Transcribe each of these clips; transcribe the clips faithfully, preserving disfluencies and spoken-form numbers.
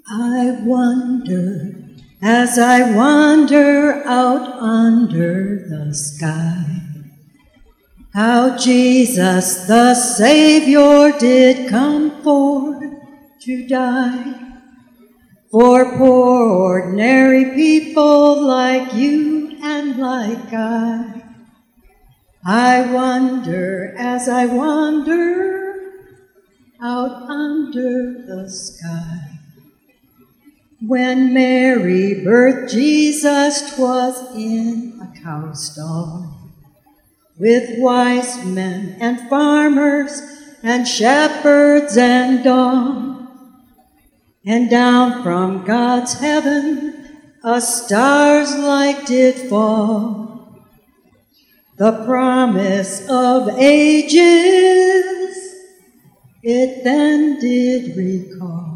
I wonder, as I wander out under the sky, how Jesus the Savior did come forth to die for poor ordinary people like you and like I. I wonder as I wander out under the sky. When Mary birthed Jesus, 'twas in a cow stall, with wise men and farmers and shepherds and all. And down from God's heaven a star's light did fall, the promise of ages it then did recall.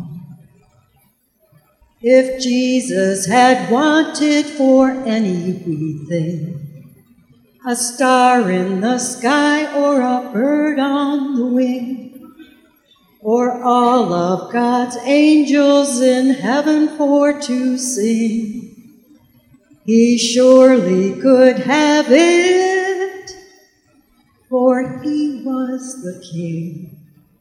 If Jesus had wanted for any wee thing, a star in the sky or a bird on the wing, or all of God's angels in heaven for to sing, he surely could have it, for he was the King.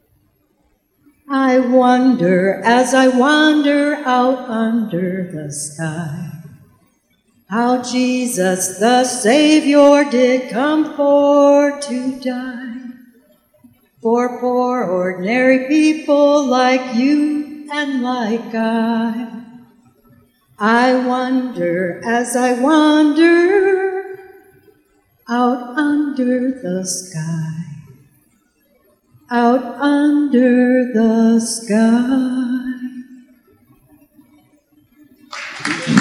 I wonder as I wander out under the sky, how Jesus the Savior did come forth to die for poor ordinary people like you and like I. I wonder as I wander out under the sky, out under the sky.